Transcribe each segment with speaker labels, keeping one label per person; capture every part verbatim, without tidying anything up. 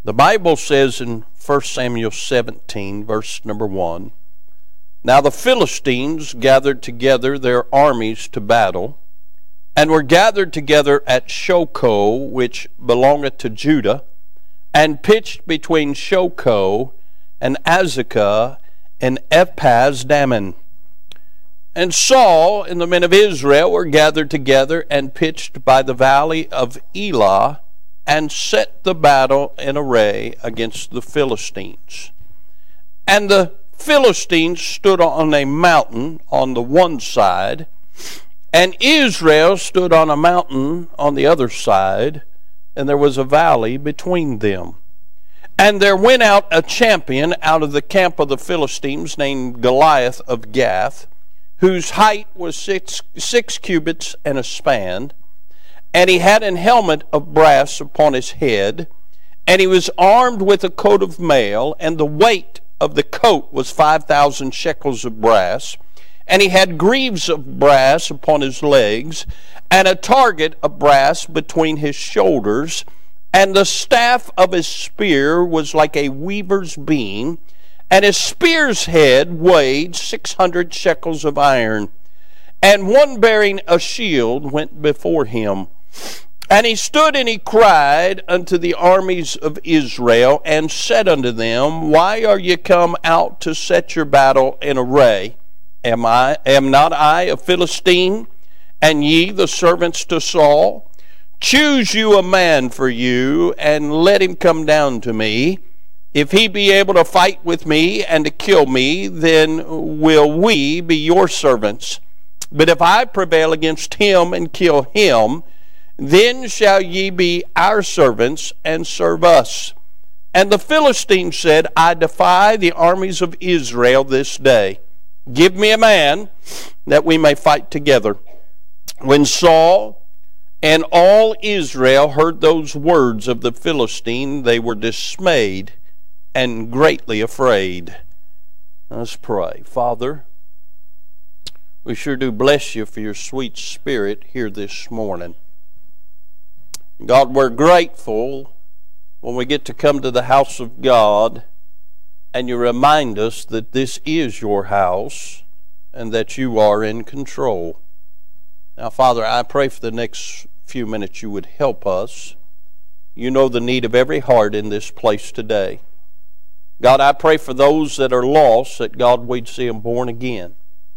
Speaker 1: The Bible says in First Samuel seventeen, verse number one, "Now the Philistines gathered together their armies to battle, and were gathered together at Shochoh, which belongeth to Judah, and pitched between Shochoh and Azekah and Epaz-dammim. And Saul and the men of Israel were gathered together and pitched by the valley of Elah, and set the battle in array against the Philistines. And the Philistines stood on a mountain on the one side, and Israel stood on a mountain on the other side, and there was a valley between them. And there went out a champion out of the camp of the Philistines named Goliath of Gath, whose height was six, six cubits and a span, and he had an helmet of brass upon his head, and he was armed with a coat of mail, and the weight of the coat was five thousand shekels of brass, and he had greaves of brass upon his legs, and a target of brass between his shoulders, and the staff of his spear was like a weaver's beam, and his spear's head weighed six hundred shekels of iron. And one bearing a shield went before him. And he stood and he cried unto the armies of Israel, and said unto them, Why are ye come out to set your battle in array? Am I, am not I a Philistine, and ye the servants to Saul? Choose you a man for you, and let him come down to me. If he be able to fight with me and to kill me, then will we be your servants. But if I prevail against him and kill him, then shall ye be our servants and serve us. And the Philistines said, I defy the armies of Israel this day. Give me a man that we may fight together. When Saul and all Israel heard those words of the Philistine, they were dismayed and greatly afraid." Let's pray. Father, we sure do bless you for your sweet spirit here this morning. God, we're grateful when we get to come to the house of God and you remind us that this is your house and that you are in control. Now, Father, I pray for the next few minutes you would help us. You know the need of every heart in this place today. God, I pray for those that are lost, that, God, we'd see them born again.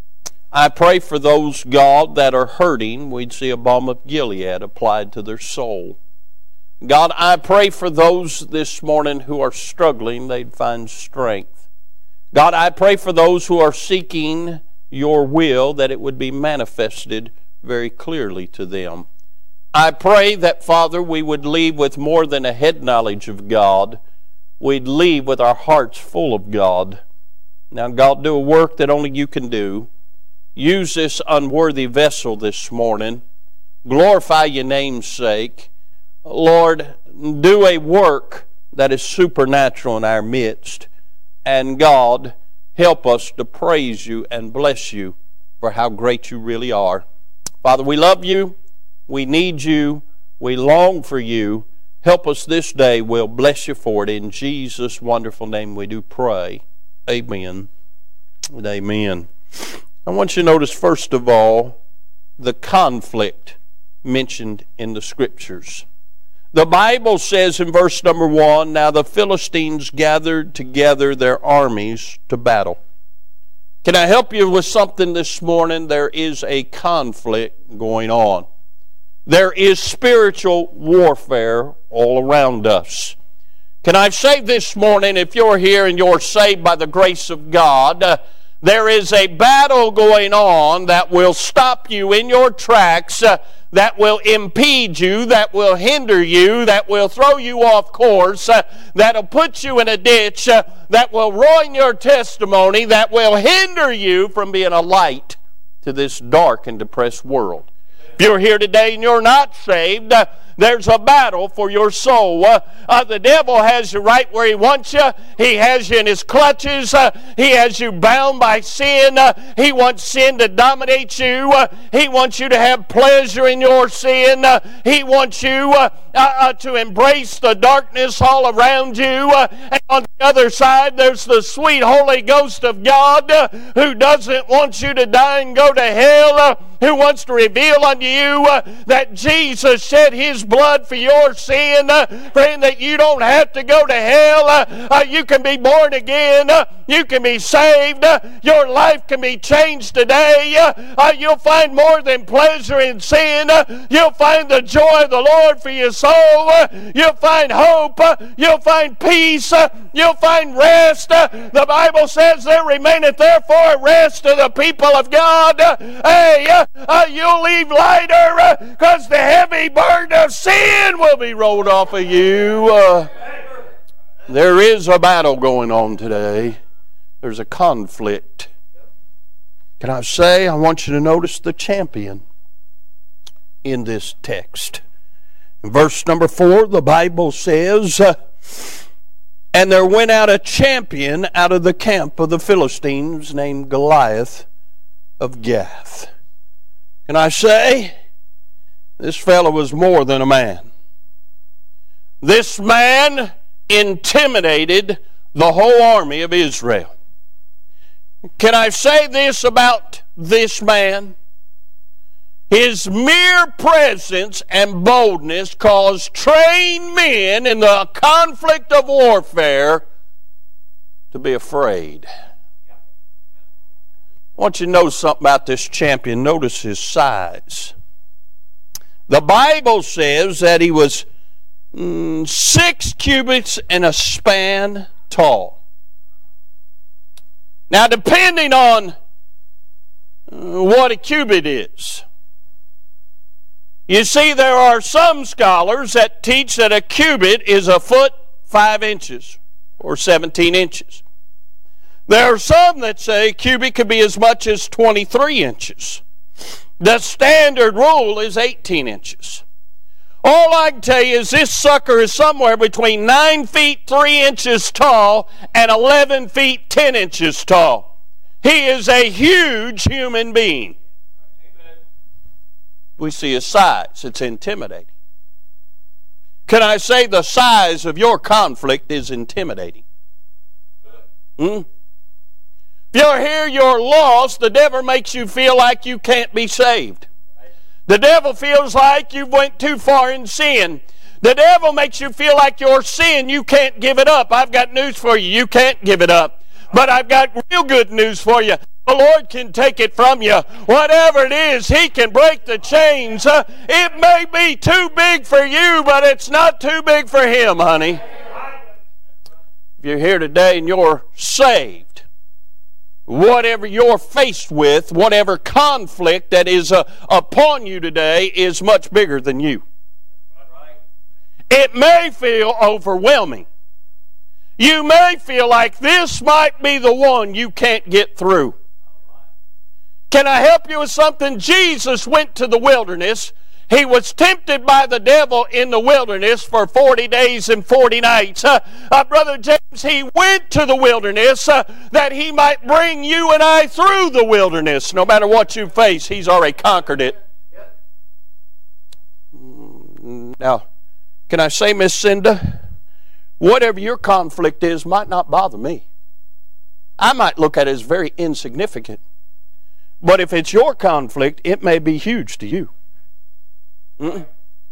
Speaker 1: I pray for those, God, that are hurting, we'd see a balm of Gilead applied to their soul. God, I pray for those this morning who are struggling, they'd find strength. God, I pray for those who are seeking your will, that it would be manifested very clearly to them. I pray that, Father, we would leave with more than a head knowledge of God. We'd leave with our hearts full of God. Now, God, do a work that only you can do. Use this unworthy vessel this morning. Glorify your name's sake. Lord, do a work that is supernatural in our midst. And God, help us to praise you and bless you for how great you really are. Father, we love you. We need you. We long for you. Help us this day. We'll bless you for it. In Jesus' wonderful name we do pray. Amen and amen. I want you to notice, first of all, the conflict mentioned in the Scriptures. The Bible says in verse number one, Now the Philistines gathered together their armies to battle. Can I help you with something this morning? There is a conflict going on. There is spiritual warfare all around us. Can I say this morning, if you're here and you're saved by the grace of God, uh, there is a battle going on that will stop you in your tracks, uh, that will impede you, that will hinder you, that will throw you off course, uh, that will put you in a ditch, uh, that will ruin your testimony, that will hinder you from being a light to this dark and depressed world. If you're here today and you're not saved, uh, there's a battle for your soul. Uh, uh, the devil has you right where he wants you. He has you in his clutches. Uh, he has you bound by sin. Uh, he wants sin to dominate you. Uh, he wants you to have pleasure in your sin. Uh, he wants you uh, uh, uh, to embrace the darkness all around you. Uh, and on the other side, there's the sweet Holy Ghost of God uh, who doesn't want you to die and go to hell, uh, who wants to reveal unto you uh, that Jesus shed His blood for your sin, uh, friend, that you don't have to go to hell. Uh, uh, you can be born again. Uh, you can be saved. Uh, your life can be changed today. Uh, uh, you'll find more than pleasure in sin. Uh, you'll find the joy of the Lord for your soul. Uh, you'll find hope. Uh, you'll find peace. Uh, you'll find rest. Uh, the Bible says there remaineth therefore rest to the people of God. Uh, hey, uh, uh, you'll leave lighter because uh, the heavy burden of sin will be rolled off of you. Uh, there is a battle going on today. There's a conflict. Can I say, I want you to notice the champion in this text. In verse number four, the Bible says, uh, and there went out a champion out of the camp of the Philistines named Goliath of Gath. Can I say, this fellow was more than a man. This man intimidated the whole army of Israel. Can I say this about this man? His mere presence and boldness caused trained men in the conflict of warfare to be afraid. I want you to know something about this champion. Notice his size. The Bible says that he was mm, six cubits and a span tall. Now, depending on uh, what a cubit is, you see, there are some scholars that teach that a cubit is a foot five inches or seventeen inches. There are some that say a cubit could be as much as twenty-three inches. The standard rule is eighteen inches. All I can tell you is this sucker is somewhere between nine feet three inches tall and eleven feet ten inches tall. He is a huge human being. We see his size. It's intimidating. Can I say the size of your conflict is intimidating? Hmm? If you're here, you're lost, the devil makes you feel like you can't be saved. The devil feels like you went too far in sin. The devil makes you feel like your sin, you can't give it up. I've got news for you. You can't give it up. But I've got real good news for you. The Lord can take it from you. Whatever it is, He can break the chains. Uh, it may be too big for you, but it's not too big for Him, honey. If you're here today and you're saved, whatever you're faced with, whatever conflict that is uh, upon you today is much bigger than you. It may feel overwhelming. You may feel like this might be the one you can't get through. Can I help you with something? Jesus went to the wilderness. He was tempted by the devil in the wilderness for forty days and forty nights. Uh, uh, Brother James, He went to the wilderness uh, that He might bring you and I through the wilderness. No matter what you face, He's already conquered it. Now, can I say, Miss Cinda, whatever your conflict is might not bother me. I might look at it as very insignificant. But if it's your conflict, it may be huge to you. Mm-mm.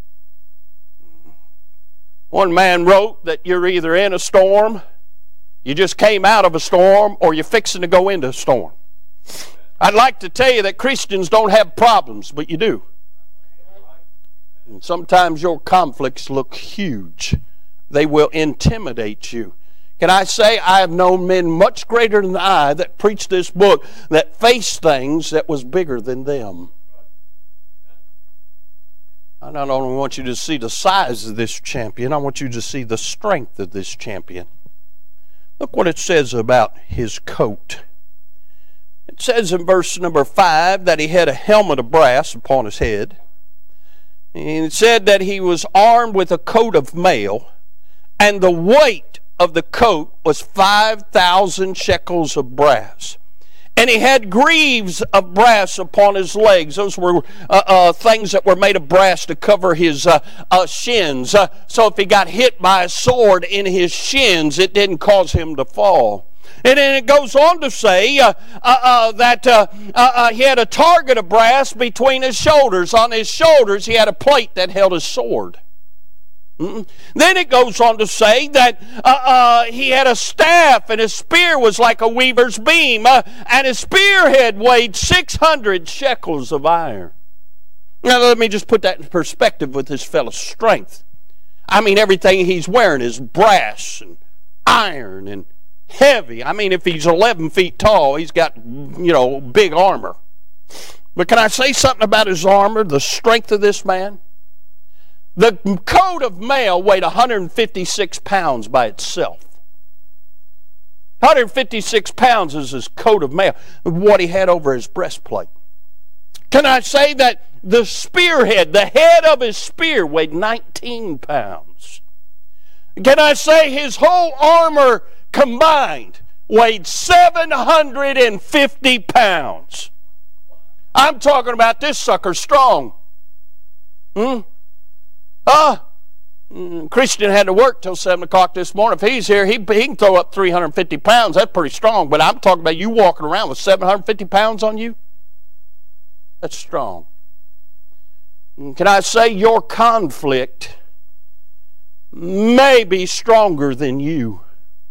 Speaker 1: One man wrote that you're either in a storm, you just came out of a storm, or you're fixing to go into a storm. I'd like to tell you that Christians don't have problems, but you do. And sometimes your conflicts look huge. They will intimidate you. Can I say, I have known men much greater than I that preached this book that faced things that was bigger than them. I not only want you to see the size of this champion, I want you to see the strength of this champion. Look what it says about his coat. It says in verse number five that he had a helmet of brass upon his head, And it said that he was armed with a coat of mail, and the weight of the coat was five thousand shekels of brass. And he had greaves of brass upon his legs. Those were uh, uh, things that were made of brass to cover his uh, uh, shins. Uh, so if he got hit by a sword in his shins, it didn't cause him to fall. And then it goes on to say uh, uh, uh, that uh, uh, uh, he had a target of brass between his shoulders. On his shoulders, he had a plate that held his sword. Mm-mm. Then it goes on to say that uh, uh, he had a staff, and his spear was like a weaver's beam, uh, and his spearhead weighed six hundred shekels of iron. Now let me just put that in perspective with this fellow's strength. I mean, everything he's wearing is brass and iron and heavy. I mean, if he's eleven feet tall, he's got, you know, big armor. But can I say something about his armor, the strength of this man? The coat of mail weighed one hundred fifty-six pounds by itself. one hundred fifty-six pounds is his coat of mail, what he had over his breastplate. Can I say that the spearhead, the head of his spear, weighed nineteen pounds? Can I say his whole armor combined weighed seven hundred fifty pounds? I'm talking about this sucker strong. Hmm? Ah, uh, Christian had to work till seven o'clock this morning. If he's here, he, he can throw up three hundred fifty pounds. That's pretty strong. But I'm talking about you walking around with seven hundred fifty pounds on you. That's strong. Can I say your conflict may be stronger than you?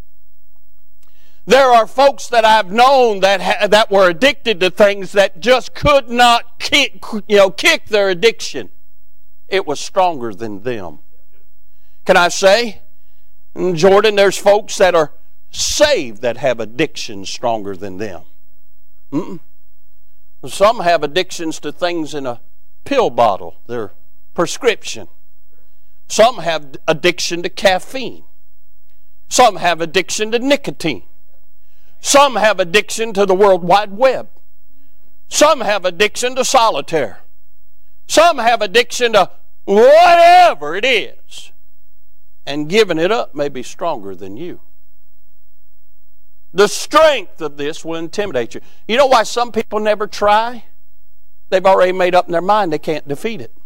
Speaker 1: There are folks that I've known that ha- that were addicted to things that just could not kick, you know, kick their addiction. It was stronger than them. Can I say, Jordan, there's folks that are saved that have addictions stronger than them. Mm-mm. Some have addictions to things in a pill bottle, their prescription. Some have addiction to caffeine. Some have addiction to nicotine. Some have addiction to the World Wide Web. Some have addiction to solitaire. Some have addiction to whatever it is. And giving it up may be stronger than you. The strength of this will intimidate you. You know why some people never try? They've already made up in their mind they can't defeat it.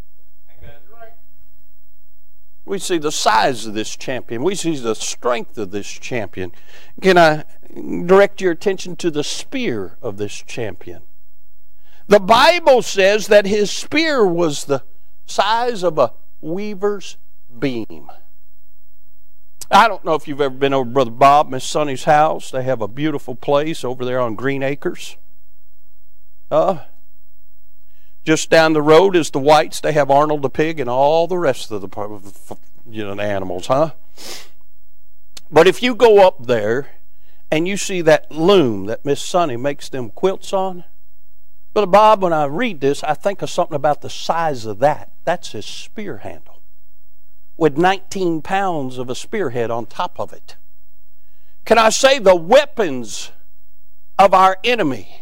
Speaker 1: We see the size of this champion. We see the strength of this champion. Can I direct your attention to the spear of this champion? The Bible says that his spear was the size of a weaver's beam. I don't know if you've ever been over to Brother Bob, Miss Sonny's house. They have a beautiful place over there on Green Acres. Uh, just down the road is the Whites. They have Arnold the pig and all the rest of the, you know, the animals, huh? But if you go up there and you see that loom that Miss Sonny makes them quilts on, Brother Bob, when I read this, I think of something about the size of that. That's his spear handle, with nineteen pounds of a spearhead on top of it. Can I say the weapons of our enemy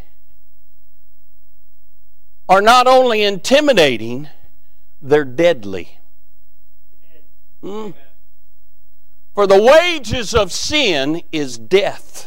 Speaker 1: are not only intimidating, they're deadly. Mm. For the wages of sin is death.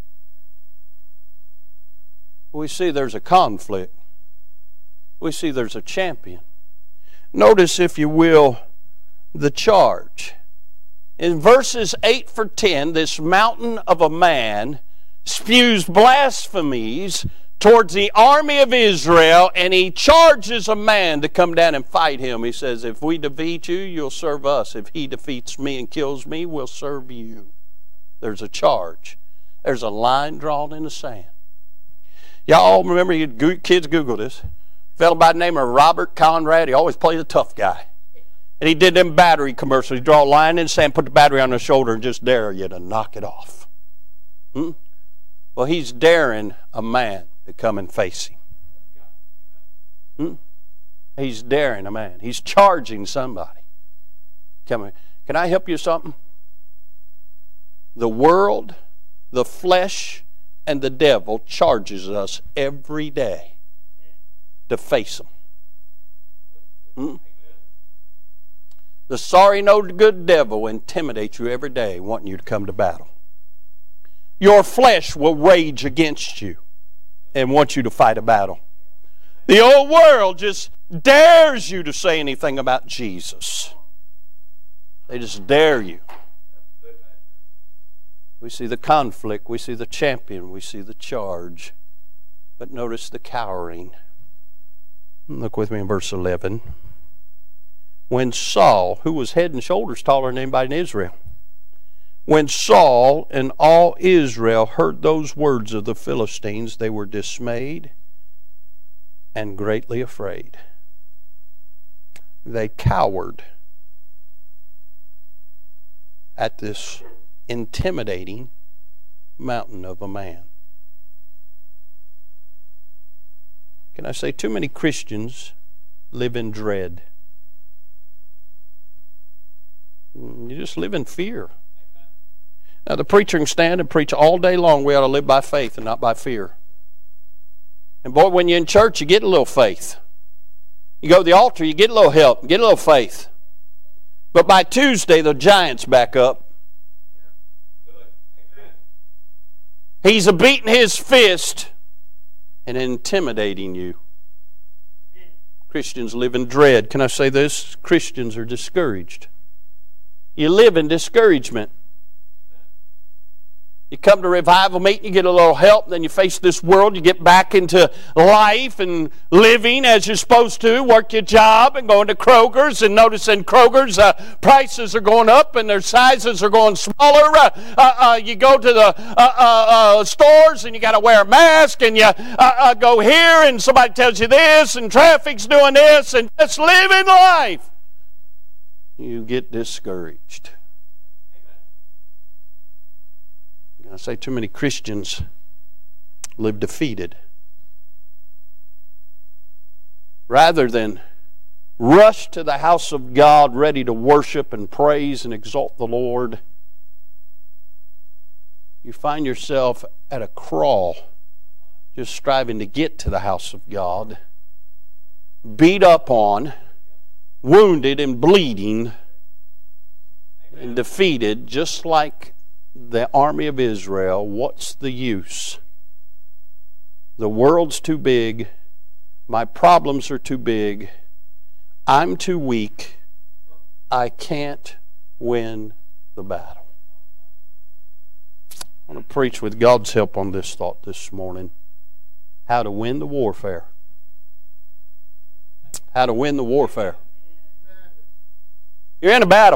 Speaker 1: We see there's a conflict. We see there's a champion. Notice, if you will, the charge. In verses eight for ten, this mountain of a man spews blasphemies towards the army of Israel, and he charges a man to come down and fight him. He says, if we defeat you, you'll serve us. If he defeats me and kills me, we'll serve you. There's a charge. There's a line drawn in the sand. Y'all remember, you kids Google this. A fellow by the name of Robert Conrad. He always played a tough guy. And he did them battery commercials. He'd draw a line in the sand, put the battery on the shoulder, and just dare you to knock it off. Hmm? Well, he's daring a man to come and face him. Hmm? He's daring a man. He's charging somebody. Come here. Can I help you with something? The world, the flesh, and the devil charges us every day to face them. Hmm? The sorry no good devil intimidates you every day, wanting you to come to battle. Your flesh will rage against you and want you to fight a battle. The old world just dares you to say anything about Jesus. They just dare you. We see the conflict, we see the champion, we see the charge. But notice the cowering. Look with me in verse eleven. When Saul, who was head and shoulders taller than anybody in Israel, when Saul and all Israel heard those words of the Philistines, they were dismayed and greatly afraid. They cowered at this intimidating mountain of a man. Can I say, too many Christians live in dread. You just live in fear. Now the preacher can stand and preach all day long, we ought to live by faith and not by fear. And boy, when you're in church, you get a little faith. You go to the altar, you get a little help, get a little faith. But by Tuesday, the giant's back up. He's a beating his fist and intimidating you. Christians live in dread. Can I say this? Christians are discouraged. You live in discouragement. You come to revival meeting, you get a little help, then you face this world, you get back into life and living as you're supposed to, work your job and going to Kroger's, and notice in Kroger's uh, prices are going up and their sizes are going smaller. Uh, uh, uh, you go to the uh, uh, uh, stores and you got to wear a mask, and you uh, uh, go here and somebody tells you this, and traffic's doing this, and just living life. You get discouraged. I say too many Christians live defeated. Rather than rush to the house of God ready to worship and praise and exalt the Lord, you find yourself at a crawl, just striving to get to the house of God, beat up on, wounded and bleeding, and defeated, just like the army of Israel. What's the use? The world's too big. My problems are too big. I'm too weak. I can't win the battle. I want to preach with God's help on this thought this morning. How to win the warfare. How to win the warfare. You're in a battle.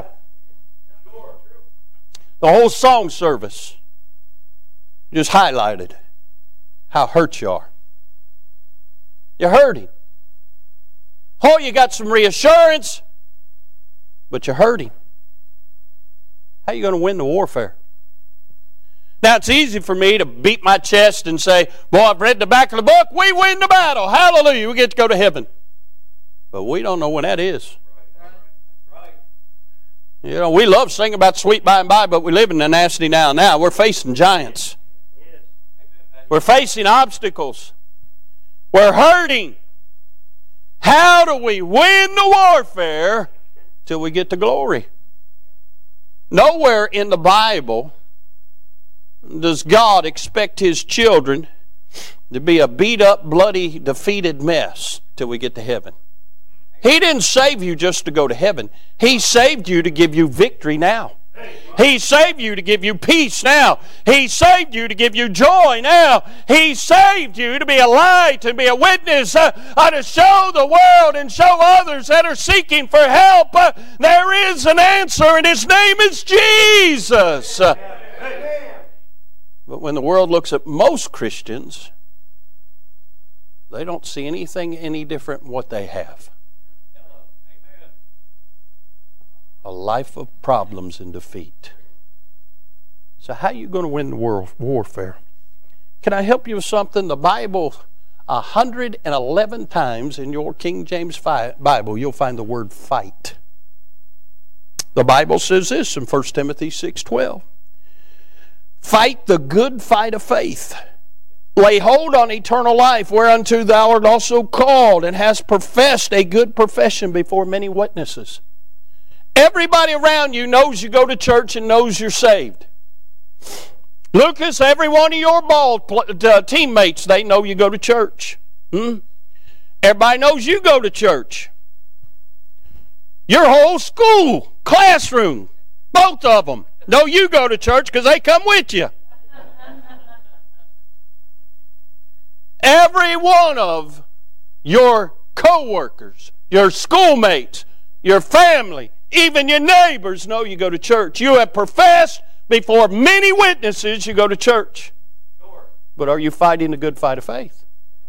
Speaker 1: The whole song service just highlighted how hurt you are. You're hurting. Oh, you got some reassurance, but you're hurting. How are you going to win the warfare? Now, it's easy for me to beat my chest and say, boy, I've read the back of the book, we win the battle. Hallelujah, we get to go to heaven. But we don't know when that is. You know, we love singing about sweet by and by, but we live in the nasty now. Now, we're facing giants. We're facing obstacles. We're hurting. How do we win the warfare till we get to glory? Nowhere in the Bible does God expect His children to be a beat-up, bloody, defeated mess till we get to heaven. He didn't save you just to go to heaven. He saved you to give you victory now. He saved you to give you peace now. He saved you to give you joy now. He saved you to be a light, to be a witness, uh, uh, to show the world and show others that are seeking for help. Uh, there is an answer, and His name is Jesus. Uh, but when the world looks at most Christians, they don't see anything any different from what they have. A life of problems and defeat. So how are you going to win the world warfare? Can I help you with something? The Bible, one hundred eleven times in your King James Bible, you'll find the word fight. The Bible says this in First Timothy six twelve. Fight the good fight of faith. Lay hold on eternal life, whereunto thou art also called, and hast professed a good profession before many witnesses. Everybody around you knows you go to church and knows you're saved. Lucas, every one of your ball uh, teammates, they know you go to church. Hmm? Everybody knows you go to church. Your whole school, classroom, both of them know you go to church because they come with you. Every one of your co-workers, your schoolmates, your family, even your neighbors know you go to church. You have professed before many witnesses you go to church. But are you fighting the good fight of faith?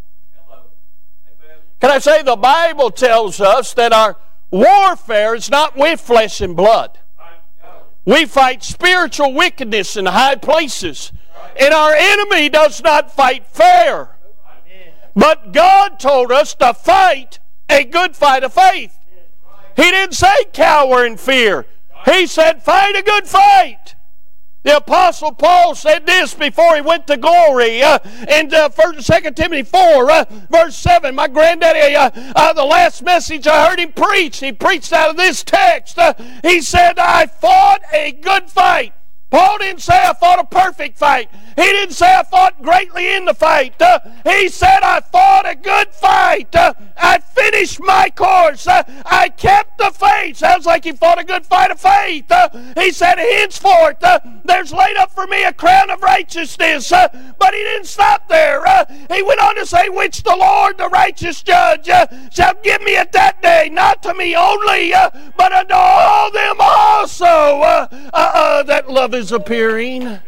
Speaker 1: Can I say the Bible tells us that our warfare is not with flesh and blood. We fight spiritual wickedness in high places. And our enemy does not fight fair. But God told us to fight a good fight of faith. He didn't say cower in fear. He said fight a good fight. The Apostle Paul said this before he went to glory uh, in uh, First and Second Timothy four, uh, verse seven. My granddaddy, uh, uh, the last message I heard him preach, he preached out of this text. Uh, he said, I fought a good fight. Paul didn't say I fought a perfect fight. He didn't say I fought greatly in the fight. Uh, he said I fought a good fight. Uh, I finished my course. Uh, I kept the faith. Sounds like he fought a good fight of faith. Uh, he said henceforth uh, there's laid up for me a crown of righteousness. Uh, but he didn't stop there. Uh, he went on to say, which the Lord, the righteous judge, uh, shall give me at that day, not to me only, uh, but unto all them also uh, uh, uh, that love is appearing.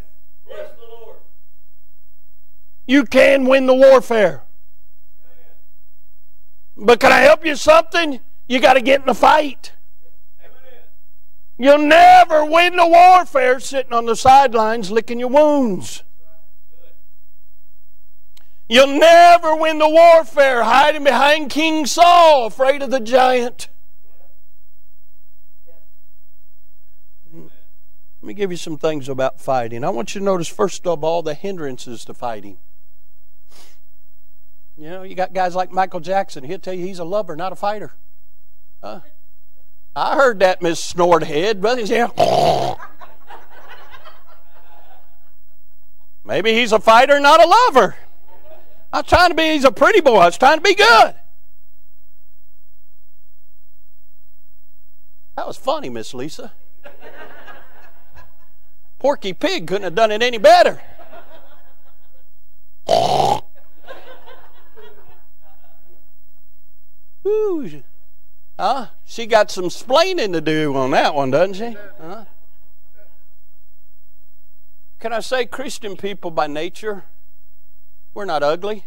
Speaker 1: You can win the warfare. But can I help you something? You got to get in the fight. You'll never win the warfare sitting on the sidelines licking your wounds. You'll never win the warfare hiding behind King Saul, afraid of the giant. Let me give you some things about fighting. I want you to notice, first of all, the hindrances to fighting. You know, you got guys like Michael Jackson. He'll tell you he's a lover, not a fighter. Huh? I heard that, Miss Snorthead. But yeah. Maybe he's a fighter, not a lover. I was trying to be, he's a pretty boy. I was trying to be good. That was funny, Miss Lisa. Porky Pig couldn't have done it any better. Ooh. Huh? She got some splaining to do on that one, doesn't she? Huh? Can I say, Christian people by nature, we're not ugly.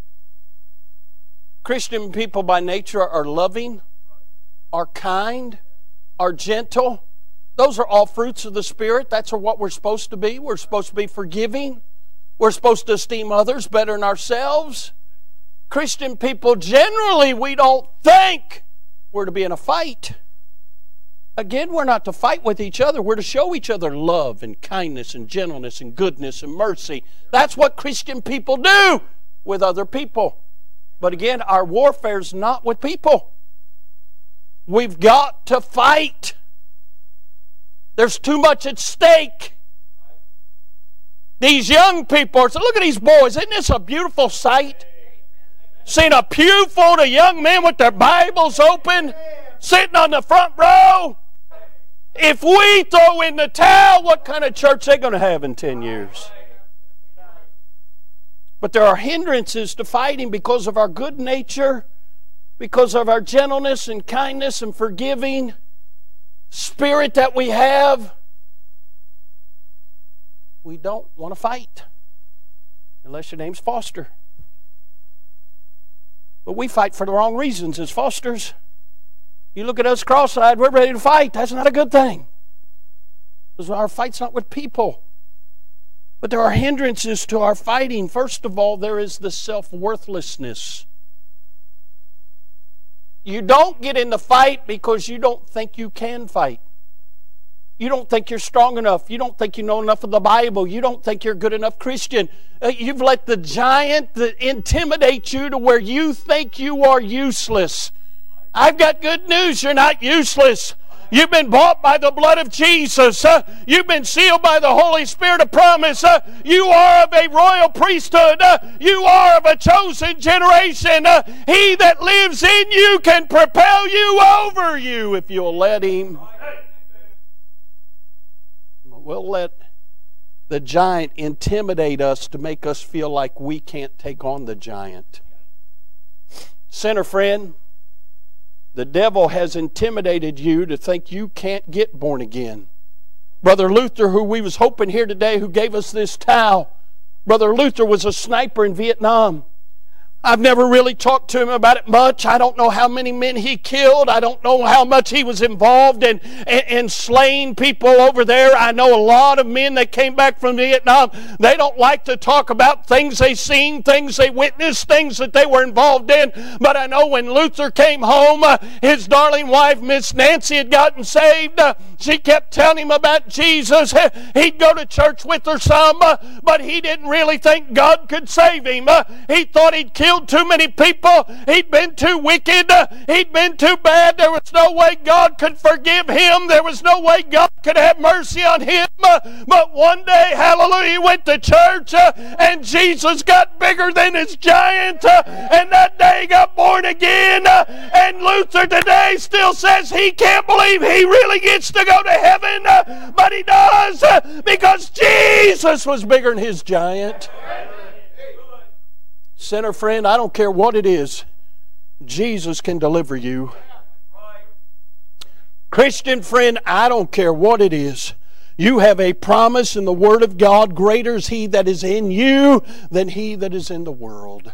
Speaker 1: Christian people by nature are loving, are kind, are gentle. Those are all fruits of the Spirit. That's what we're supposed to be. We're supposed to be forgiving. We're supposed to esteem others better than ourselves. Christian people, generally, we don't think we're to be in a fight. Again, we're not to fight with each other. We're to show each other love and kindness and gentleness and goodness and mercy. That's what Christian people do with other people. But again, our warfare is not with people. We've got to fight. There's too much at stake. These young people are saying, look at these boys. Isn't this a beautiful sight? Seen a pew full of young men with their Bibles open, sitting on the front row. If we throw in the towel, what kind of church are they going to have in ten years? But there are hindrances to fighting because of our good nature, because of our gentleness and kindness and forgiving spirit that we have. We don't want to fight unless your name's Foster. But we fight for the wrong reasons as Fosters. You look at us cross-eyed, we're ready to fight. That's not a good thing. Because our fight's not with people. But there are hindrances to our fighting. First of all, there is the self-worthlessness. You don't get in the fight because you don't think you can fight. You don't think you're strong enough. You don't think you know enough of the Bible. You don't think you're a good enough Christian. Uh, you've let the giant that intimidate you to where you think you are useless. I've got good news. You're not useless. You've been bought by the blood of Jesus. Uh, you've been sealed by the Holy Spirit of promise. Uh, you are of a royal priesthood. Uh, you are of a chosen generation. Uh, he that lives in you can propel you over you if you'll let Him. We'll let the giant intimidate us to make us feel like we can't take on the giant. Sinner friend, the devil has intimidated you to think you can't get born again. Brother Luther, who we was hoping here today, who gave us this towel, Brother Luther was a sniper in Vietnam. I've never really talked to him about it much. I don't know how many men he killed. I don't know how much he was involved in, in, in slaying people over there. I know a lot of men that came back from Vietnam. They don't like to talk about things they seen, things they witnessed, things that they were involved in. But I know when Luther came home, uh, his darling wife, Miss Nancy, had gotten saved. Uh, she kept telling him about Jesus. He'd go to church with her some, uh, but he didn't really think God could save him. Uh, he thought he'd killed too many people. He'd been too wicked. He'd been too bad. There was no way God could forgive him. There was no way God could have mercy on him. But one day, hallelujah, he went to church and Jesus got bigger than his giant. And that day he got born again. And Luther today still says he can't believe he really gets to go to heaven. But he does because Jesus was bigger than his giant. Sinner friend, I don't care what it is, Jesus can deliver you. Christian friend, I don't care what it is. You have a promise in the Word of God. Greater is He that is in you than he that is in the world.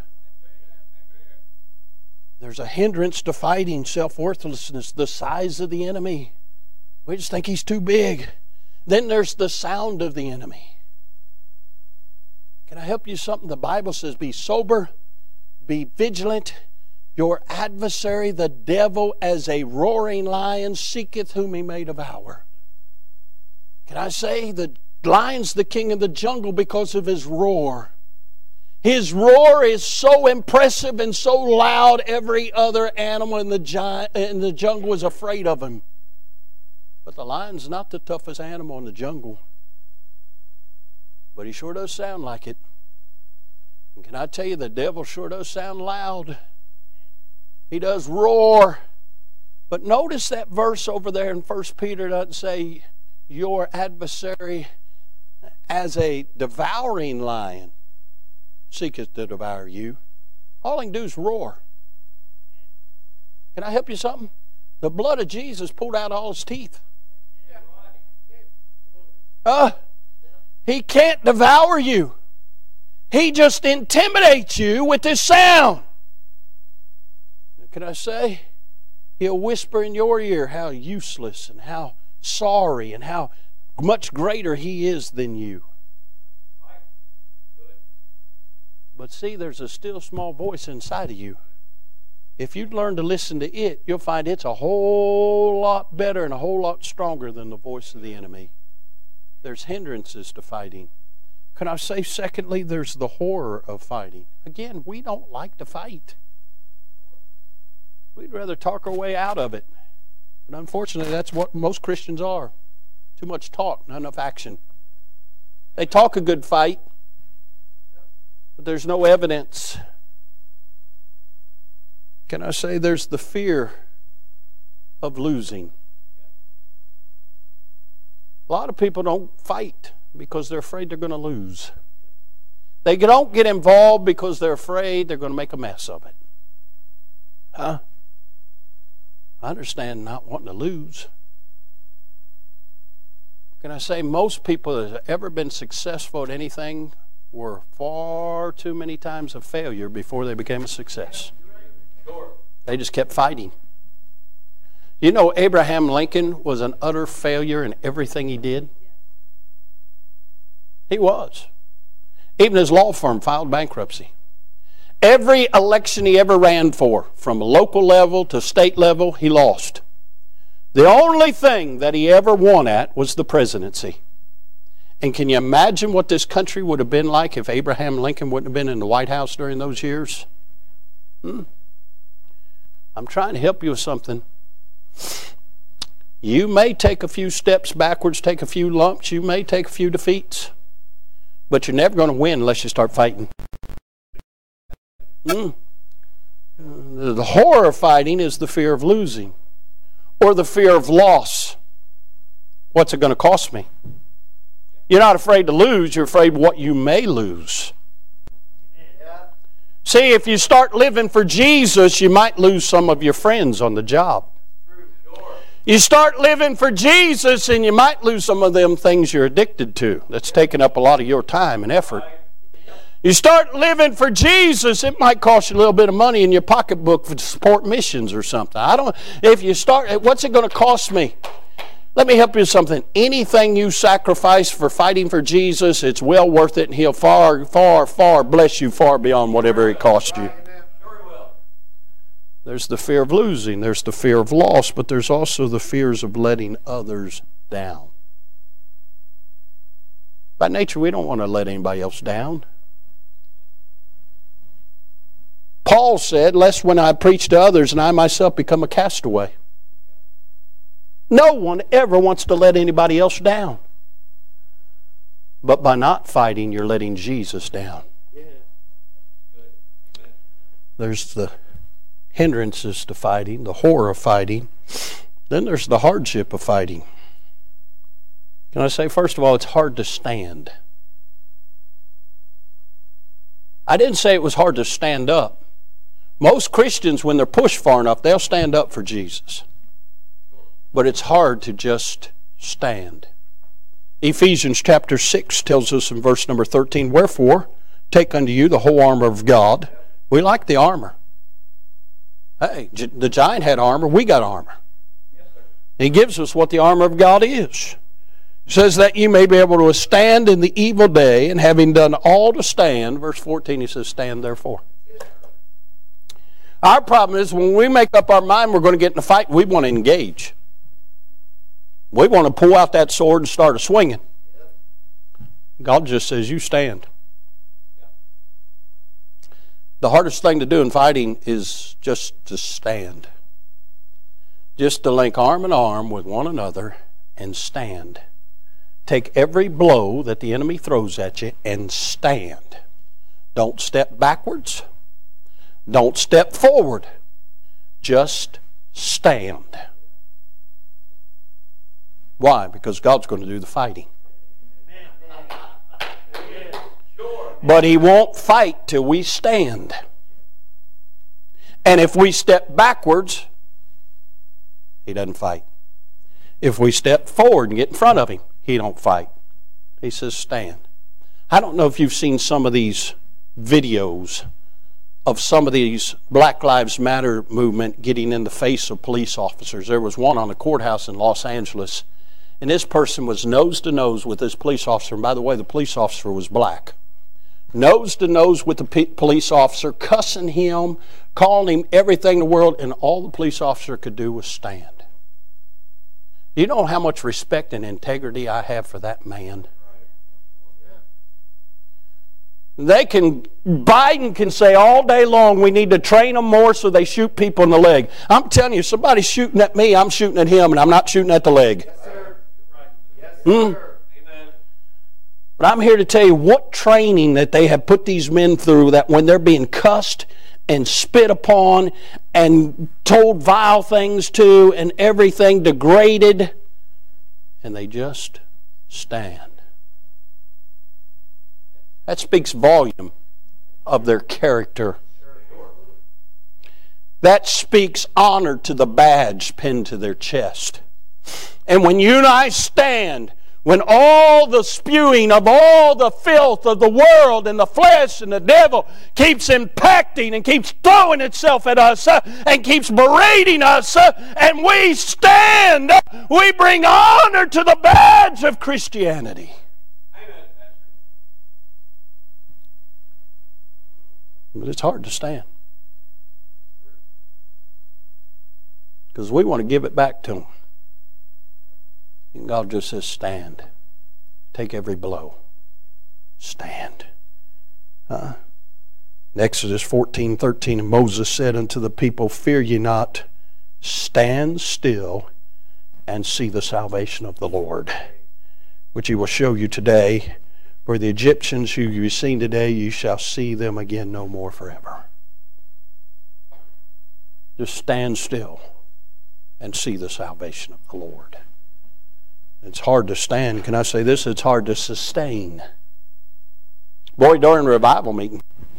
Speaker 1: There's a hindrance to fighting self-worthlessness, the size of the enemy. We just think he's too big. Then there's the sound of the enemy. Can I help you something? The Bible says, be sober, be vigilant. Your adversary, the devil, as a roaring lion, seeketh whom he may devour. Can I say, the lion's the king of the jungle because of his roar. His roar is so impressive and so loud, every other animal in the, giant, in the jungle is afraid of him. But the lion's not the toughest animal in the jungle. But he sure does sound like it. And can I tell you, the devil sure does sound loud. He does roar. But notice that verse over there in First Peter doesn't say, your adversary as a devouring lion seeketh to devour you. All he can do is roar. Can I help you something? The blood of Jesus pulled out all his teeth. Uh, He can't devour you. He just intimidates you with his sound. Can I say? He'll whisper in your ear how useless and how sorry and how much greater he is than you. But see, there's a still small voice inside of you. If you'd learn to listen to it, you'll find it's a whole lot better and a whole lot stronger than the voice of the enemy. There's hindrances to fighting. Can I say, secondly, there's the horror of fighting. Again, we don't like to fight. We'd rather talk our way out of it. But unfortunately, that's what most Christians are. Too much talk, not enough action. They talk a good fight, but there's no evidence. Can I say there's the fear of losing? A lot of people don't fight because they're afraid they're going to lose. They don't get involved because they're afraid they're going to make a mess of it. Huh? I understand not wanting to lose. Can I say most people that have ever been successful at anything were far too many times a failure before they became a success. They just kept fighting. You know, Abraham Lincoln was an utter failure in everything he did. He was. Even his law firm filed bankruptcy. Every election he ever ran for, from local level to state level, he lost. The only thing that he ever won at was the presidency. And can you imagine what this country would have been like if Abraham Lincoln wouldn't have been in the White House during those years? Hmm? I'm trying to help you with something. You may take a few steps backwards, take a few lumps, you may take a few defeats, but you're never going to win unless you start fighting. Mm. The horror of fighting is the fear of losing or the fear of loss. What's it going to cost me? You're not afraid to lose, you're afraid what you may lose. See, if you start living for Jesus, you might lose some of your friends on the job. You start living for Jesus and you might lose some of them things you're addicted to that's taking up a lot of your time and effort. You start living for Jesus, it might cost you a little bit of money in your pocketbook to support missions or something. I don't. If you start, what's it going to cost me? Let me help you with something. Anything you sacrifice for fighting for Jesus, it's well worth it, and He'll far, far, far bless you far beyond whatever it cost you. There's the fear of losing, there's the fear of loss, but there's also the fears of letting others down. By nature, we don't want to let anybody else down. Paul said, lest when I preach to others and I myself become a castaway. No one ever wants to let anybody else down. But by not fighting, you're letting Jesus down. There's the hindrances to fighting, the horror of fighting. Then there's the hardship of fighting. Can I say, first of all, it's hard to stand. I didn't say it was hard to stand up. Most Christians, when they're pushed far enough, they'll stand up for Jesus. But it's hard to just stand. Ephesians chapter six tells us in verse number thirteen, wherefore, take unto you the whole armor of God. We like the armor. Hey, the giant had armor, we got armor. He gives us what the armor of God is. It says that you may be able to withstand in the evil day, and having done all to stand, verse fourteen, he says, stand therefore. Our problem is when we make up our mind we're going to get in a fight, we want to engage. We want to pull out that sword and start a swinging. God just says, you stand. The hardest thing to do in fighting is just to stand. Just to link arm in arm with one another and stand. Take every blow that the enemy throws at you and stand. Don't step backwards. Don't step forward. Just stand. Why? Because God's going to do the fighting. But He won't fight till we stand. And if we step backwards, He doesn't fight. If we step forward and get in front of Him, He don't fight. He says stand. I don't know if you've seen some of these videos of some of these Black Lives Matter movement getting in the face of police officers. There was one on the courthouse in Los Angeles, and this person was nose to nose with this police officer. And by the way, the police officer was black. Nose to nose with the p- police officer, cussing him, calling him everything in the world, and all the police officer could do was stand. You know how much respect and integrity I have for that man? They can, Biden can say all day long, we need to train them more so they shoot people in the leg. I'm telling you, somebody's shooting at me, I'm shooting at him, and I'm not shooting at the leg.
Speaker 2: Yes, sir. Yes, sir.
Speaker 1: Mm. Amen. But I'm here to tell you what training that they have put these men through, that when they're being cussed and spit upon and told vile things to and everything degraded, and they just stand. That speaks volume of their character. That speaks honor to the badge pinned to their chest. And when you and I stand, when all the spewing of all the filth of the world and the flesh and the devil keeps impacting and keeps throwing itself at us uh, and keeps berating us, uh, and we stand, uh, we bring honor to the badge of Christianity. But it's hard to stand. Because we want to give it back to Him. And God just says, stand. Take every blow. Stand. Uh, in Exodus fourteen thirteen, and Moses said unto the people, fear ye not, stand still, and see the salvation of the Lord, which He will show you today. For the Egyptians who you've seen today, you shall see them again no more forever. Just stand still and see the salvation of the Lord. It's hard to stand. Can I say this? It's hard to sustain. Boy, during revival meeting.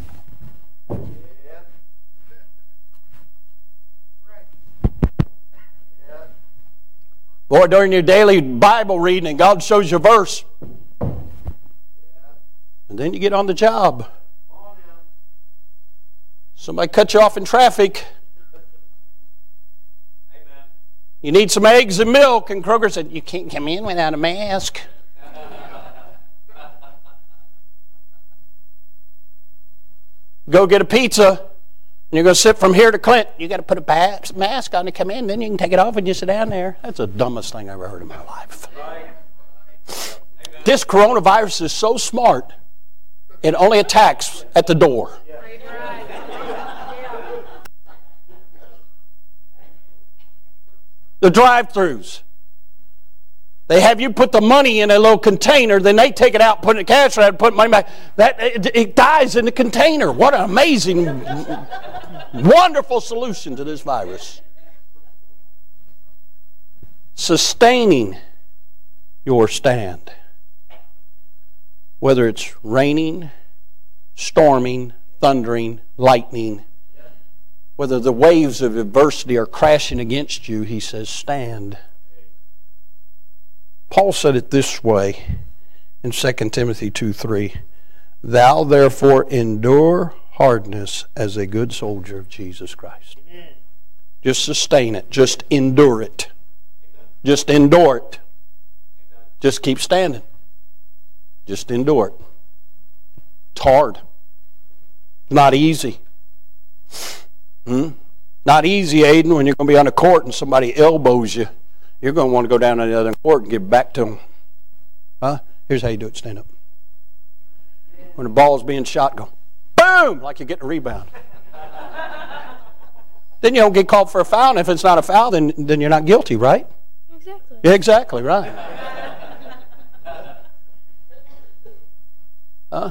Speaker 1: Boy, during your daily Bible reading and God shows you a verse. And then you get on the job. Somebody cut you off in traffic. You need some eggs and milk, and Kroger said, you can't come in without a mask. Go get a pizza, and you're going to sit from here to Clinton. You got to put a mask on to come in, then you can take it off and you sit down there. That's the dumbest thing I've ever heard in my life. Right. This coronavirus is so smart, it only attacks at the door. The drive-thrus. They have you put the money in a little container, then they take it out, put it in the cash register, put money back. That it, it dies in the container. What an amazing, wonderful solution to this virus. Sustaining your stand. Whether it's raining, storming, thundering, lightning, whether the waves of adversity are crashing against you, he says, stand. Paul said it this way in Second Timothy two three. Thou therefore endure hardness as a good soldier of Jesus Christ. Amen. Just sustain it. Just endure it. Amen. Just endure it. Amen. Just keep standing. Just endure it. It's hard. Not easy. Hmm? Not easy, Aiden, when you're going to be on the court and somebody elbows you. You're going to want to go down to the other court and give back to them. Huh? Here's how you do it. Stand up. When the ball's being shot, go boom, like you're getting a rebound. Then you don't get called for a foul, and if it's not a foul, then, then you're not guilty, right?
Speaker 3: Exactly.
Speaker 1: Yeah, exactly, right. Huh?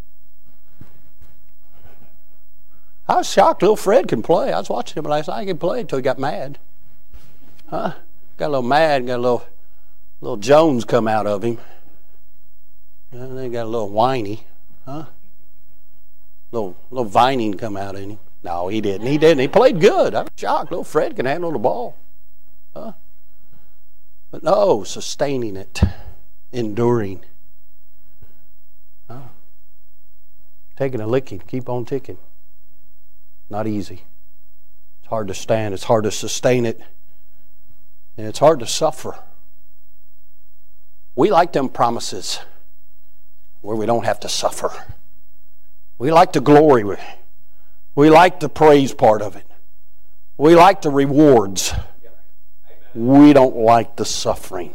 Speaker 1: I was shocked little Fred can play. I was watching him last night. He could play until he got mad. Huh? Got a little mad, got a little little Jones come out of him. And then got a little whiny. Huh? Little little vining come out of him. No, he didn't. He didn't. He played good. I was shocked. Little Fred can handle the ball. Huh? But no, sustaining it. Enduring. Huh? Taking a licking. Keep on ticking. Not easy. It's hard to stand. It's hard to sustain it. And it's hard to suffer. We like them promises where we don't have to suffer. We like the glory. We like the praise part of it. We like the rewards. We don't like the suffering.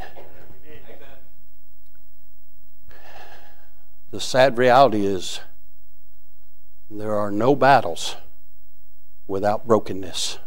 Speaker 1: The sad reality is there are no battles without brokenness.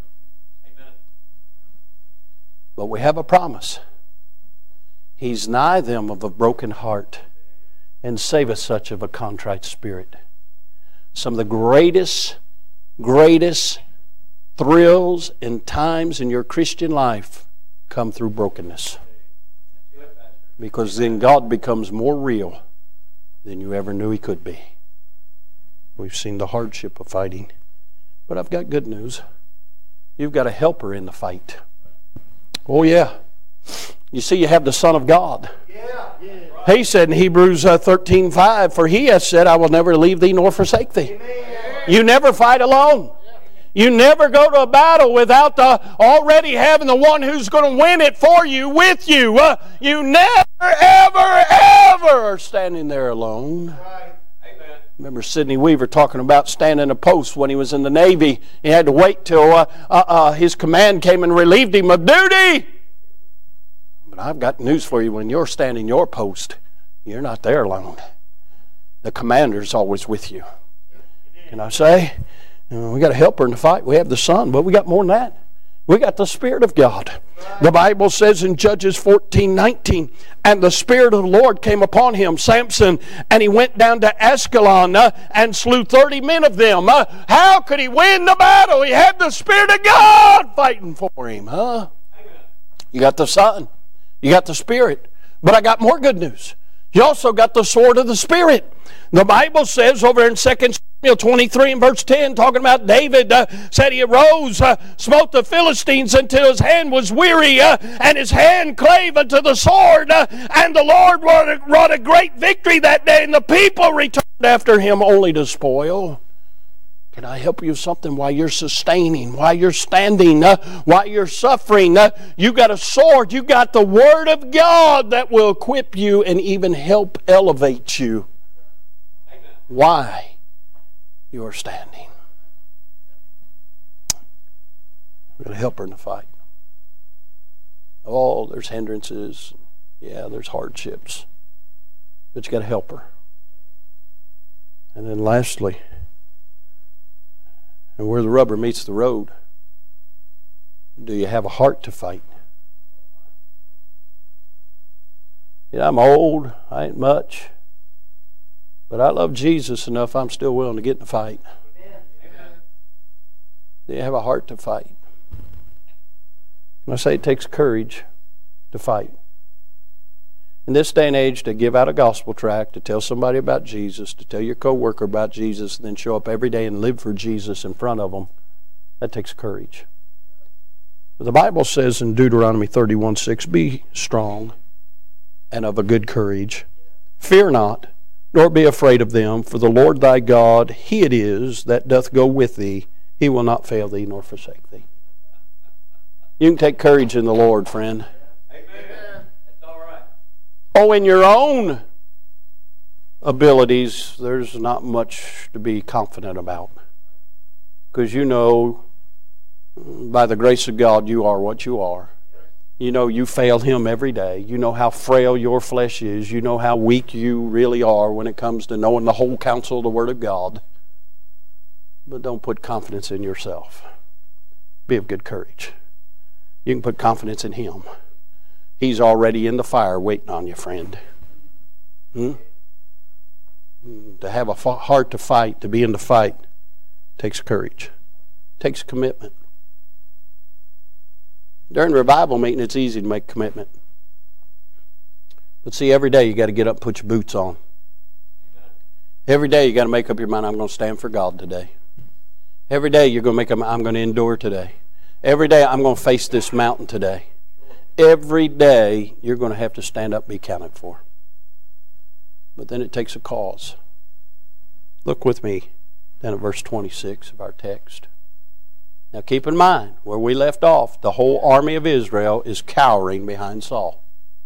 Speaker 1: But we have a promise. He's nigh them of a broken heart, and saveth such of a contrite spirit. Some of the greatest, greatest thrills and times in your Christian life come through brokenness. Because then God becomes more real than you ever knew He could be. We've seen the hardship of fighting. But I've got good news. You've got a helper in the fight. Oh, yeah. You see, you have the Son of God. Yeah. Yeah. He said in Hebrews uh, thirteen five, for He has said, I will never leave thee nor forsake thee. Amen. You never fight alone. You never go to a battle without the, already having the one who's going to win it for you, with you. Uh, you never, ever, ever are standing there alone. Right. Remember Sidney Weaver talking about standing a post when he was in the Navy. He had to wait till uh, uh, uh, his command came and relieved him of duty. But I've got news for you. When you're standing your post, you're not there alone. The commander's always with you. Can I say? Uh, we got a helper in the fight. We have the Son, but we got more than that. We got the Spirit of God. The Bible says in Judges fourteen nineteen, and the Spirit of the Lord came upon him, Samson, and he went down to Ascalon uh, and slew thirty men of them. Uh, how could he win the battle? He had the Spirit of God fighting for him. Huh? You got the Son. You got the Spirit. But I got more good news. You also got the sword of the Spirit. The Bible says over in Second Samuel twenty-three and verse ten, talking about David, uh, said he arose, uh, smote the Philistines until his hand was weary, uh, and his hand clave unto the sword, uh, and the Lord wrought a, wrought a great victory that day, and the people returned after him only to spoil. Can I help you with something while you're sustaining, while you're standing, uh, while you're suffering? Uh, you got a sword. You got the Word of God that will equip you and even help elevate you. Amen. Why you are standing. We're going to help her in the fight. Oh, there's hindrances. Yeah, there's hardships. But you got to help her. And then lastly, and where the rubber meets the road, do you have a heart to fight? Yeah, I'm old. I ain't much. But I love Jesus enough, I'm still willing to get in the fight. Amen. Do you have a heart to fight? When I say it takes courage to fight. In this day and age, to give out a gospel tract, to tell somebody about Jesus, to tell your coworker about Jesus, and then show up every day and live for Jesus in front of them, that takes courage. But the Bible says in Deuteronomy thirty-one six, be strong and of a good courage. Fear not, nor be afraid of them, for the Lord thy God, He it is that doth go with thee. He will not fail thee nor forsake thee. You can take courage in the Lord, friend. Oh, in your own abilities, there's not much to be confident about. Because you know, by the grace of God, you are what you are. You know you fail Him every day. You know how frail your flesh is. You know how weak you really are when it comes to knowing the whole counsel of the Word of God. But don't put confidence in yourself. Be of good courage. You can put confidence in Him. He's already in the fire waiting on you, friend. Hmm? To have a heart to fight, to be in the fight, takes courage. Takes commitment. During revival meeting, it's easy to make commitment. But see, every day you got to get up and put your boots on. Every day you got to make up your mind, I'm going to stand for God today. Every day you're going to make up, I'm going to endure today. Every day I'm going to face this mountain today. Every day you're going to have to stand up and be counted for. But then it takes a cause. Look with me down at verse twenty-six of our text. Now keep in mind, where we left off, the whole army of Israel is cowering behind Saul.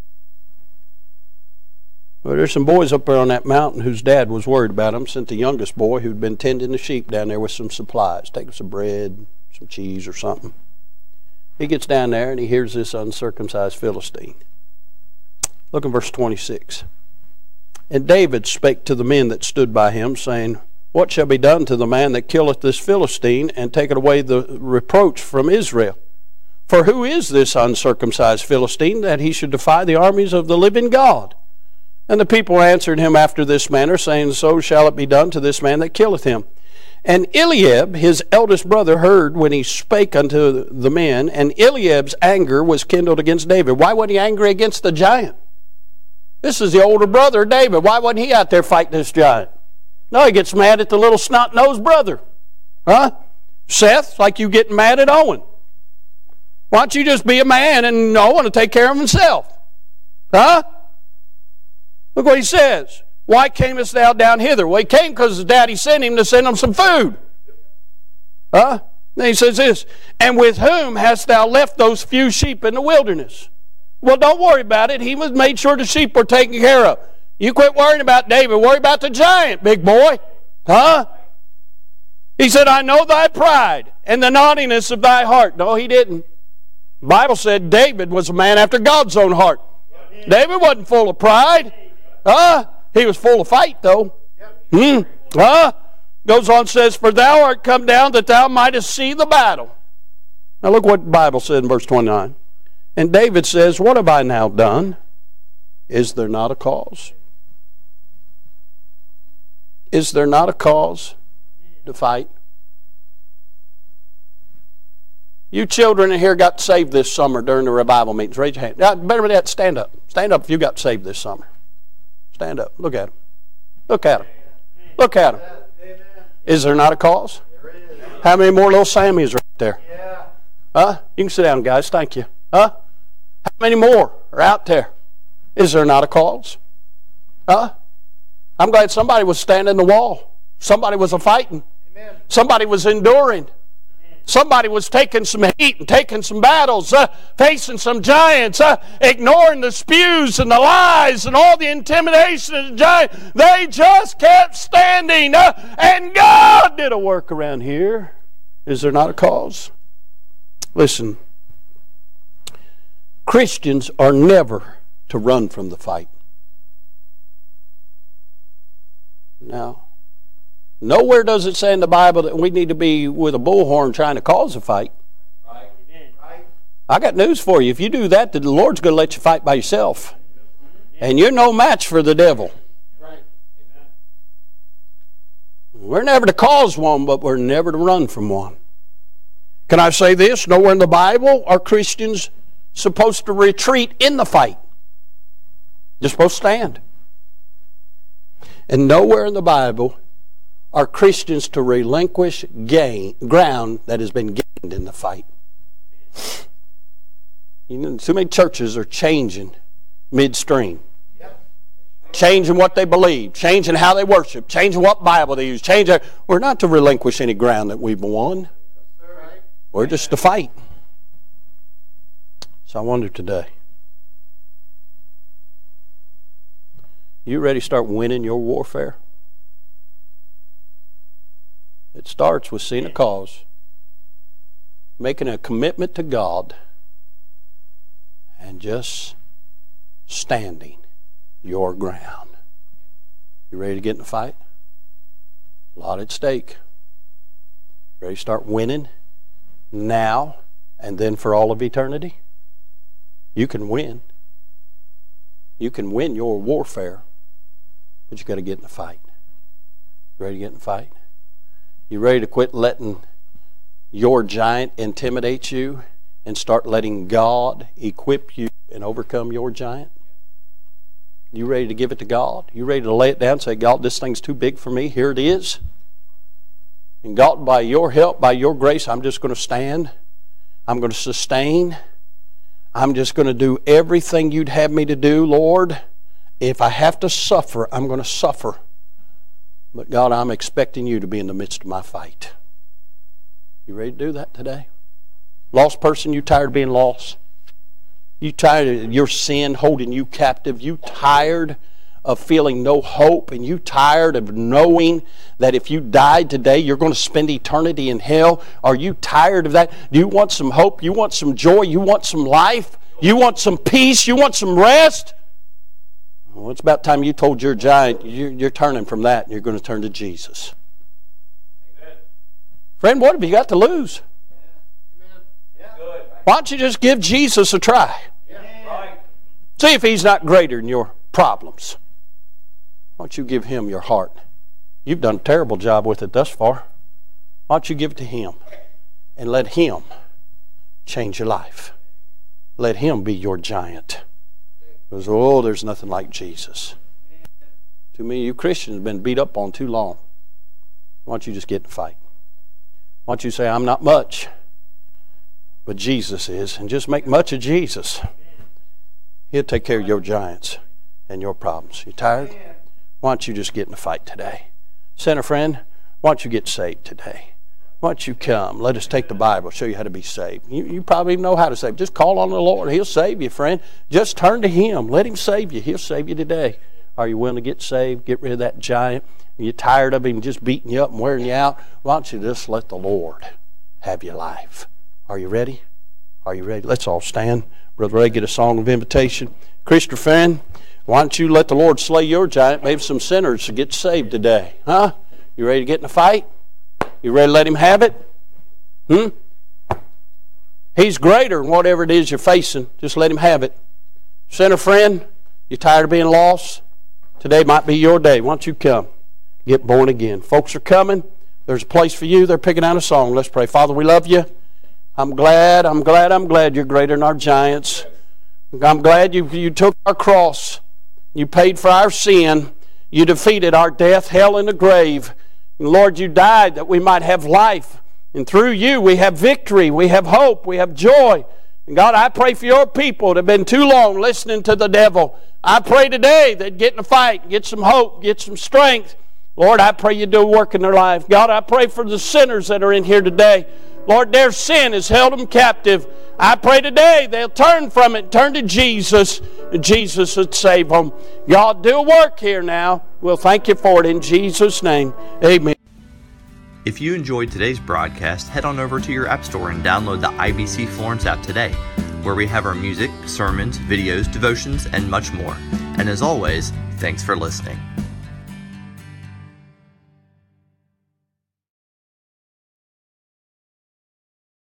Speaker 1: Well, there's some boys up there on that mountain whose dad was worried about them, sent the youngest boy who'd been tending the sheep down there with some supplies, taking some bread, some cheese or something. He gets down there and he hears this uncircumcised Philistine. Look in verse twenty-six. And David spake to the men that stood by him, saying, what shall be done to the man that killeth this Philistine, and taketh away the reproach from Israel? For who is this uncircumcised Philistine, that he should defy the armies of the living God? And the people answered him after this manner, saying, so shall it be done to this man that killeth him. And Eliab, his eldest brother, heard when he spake unto the men, and Eliab's anger was kindled against David. Why wasn't he angry against the giant? This is the older brother, David. Why wasn't he out there fighting this giant? No, he gets mad at the little snot-nosed brother. Huh? Seth, like you getting mad at Owen. Why don't you just be a man and Owen to take care of himself? Huh? Look what he says. Why camest thou down hither? Well, he came because his daddy sent him to send him some food. Huh? Then he says this, and with whom hast thou left those few sheep in the wilderness? Well, don't worry about it. He was made sure the sheep were taken care of. You quit worrying about David. Worry about the giant, big boy. Huh? He said, I know thy pride and the naughtiness of thy heart. No, he didn't. The Bible said David was a man after God's own heart. David wasn't full of pride. Huh? He was full of fight, though. Hmm? Huh? Goes on, says, for thou art come down that thou mightest see the battle.
Speaker 3: Now look what the Bible said in verse twenty-nine. And David says, what have I now done? Is there not a cause? Is there not a cause to fight? You children in here got saved this summer during the revival meetings. Raise your hand. Now, better than that, stand up. Stand up if you got saved this summer. Stand up. Look at them. Look at them. Look at them. Is there not a cause? How many more little Sammys right there? Huh? You can sit down, guys. Thank you. Huh? How many more are out there? Is there not a cause? Huh? I'm glad somebody was standing the wall. Somebody was a fighting. Somebody was enduring. Somebody was taking some heat and taking some battles, uh, facing some giants, uh, ignoring the spews and the lies and all the intimidation of the giant. They just kept standing, uh, and God did a work around here. Is there not a cause? Listen, Christians are never to run from the fight. Now, nowhere does it say in the Bible that we need to be with a bullhorn trying to cause a fight. Right. Right. I got news for you. If you do that, the Lord's going to let you fight by yourself. And you're no match for the devil. Right. We're never to cause one, but we're never to run from one. Can I say this? Nowhere in the Bible are Christians supposed to retreat in the fight. They're supposed to stand. And nowhere in the Bible are Christians to relinquish gain, ground that has been gained in the fight. You know, too many churches are changing midstream. Changing what they believe, changing how they worship, changing what Bible they use. Changing. We're not to relinquish any ground that we've won. We're just to fight. So I wonder today, you ready to start winning your warfare? It starts with seeing a cause, making a commitment to God, and just standing your ground. You ready to get in the fight? A lot at stake. Ready to start winning now and then for all of eternity? You can win. You can win your warfare, but you got to get in the fight. Ready to get in the fight? You ready to quit letting your giant intimidate you and start letting God equip you and overcome your giant? You ready to give it to God? You ready to lay it down and say, God, this thing's too big for me. Here it is. And God, by your help, by your grace, I'm just going to stand. I'm going to sustain. I'm just going to do everything you'd have me to do, Lord. If I have to suffer, I'm going to suffer. But God, I'm expecting you to be in the midst of my fight. You ready to do that today? Lost person, you tired of being lost? You tired of your sin holding you captive? You tired of feeling no hope? And you tired of knowing that if you died today, you're going to spend eternity in hell? Are you tired of that? Do you want some hope? You want some joy? You want some life? You want some peace? You want some rest? Well, it's about time you told your giant you're, you're turning from that and you're going to turn to Jesus. Amen. Friend, what have you got to lose? Yeah. Yeah. Good. Why don't you just give Jesus a try? Yeah. Right. See if He's not greater than your problems. Why don't you give Him your heart? You've done a terrible job with it thus far. Why don't you give it to Him and let Him change your life? Let Him be your giant. Because, oh, there's nothing like Jesus. Too many of you Christians have been beat up on too long. Why don't you just get in the fight? Why don't you say, I'm not much, but Jesus is, and just make much of Jesus. He'll take care of your giants and your problems. You tired? Why don't you just get in the fight today? Sinner friend, why don't you get saved today? Why don't you come? Let us take the Bible, show you how to be saved. You, you probably know how to save. Just call on the Lord. He'll save you, friend. Just turn to Him. Let Him save you. He'll save you today. Are you willing to get saved? Get rid of that giant? Are you tired of him just beating you up and wearing you out? Why don't you just let the Lord have your life? Are you ready? Are you ready? Let's all stand. Brother Ray, get a song of invitation. Christian friend, why don't you let the Lord slay your giant? Maybe some sinners to get saved today. Huh? You ready to get in a fight? You ready to let Him have it? Hmm? He's greater than whatever it is you're facing. Just let Him have it. Sinner friend, you tired of being lost? Today might be your day. Why don't you come? Get born again. Folks are coming. There's a place for you. They're picking out a song. Let's pray. Father, we love you. I'm glad, I'm glad, I'm glad you're greater than our giants. I'm glad you, you took our cross. You paid for our sin. You defeated our death, hell, and the grave. And Lord, you died that we might have life. And through you we have victory, we have hope, we have joy. And God, I pray for your people that have been too long listening to the devil. I pray today they'd get in a fight, get some hope, get some strength. Lord, I pray you do a work in their life. God, I pray for the sinners that are in here today. Lord, their sin has held them captive. I pray today they'll turn from it, turn to Jesus, and Jesus would save them. God, do a work here now. We'll thank you for it in Jesus' name. Amen.
Speaker 4: If you enjoyed today's broadcast, head on over to your app store and download the I B C Florence app today, where we have our music, sermons, videos, devotions, and much more. And as always, thanks for listening.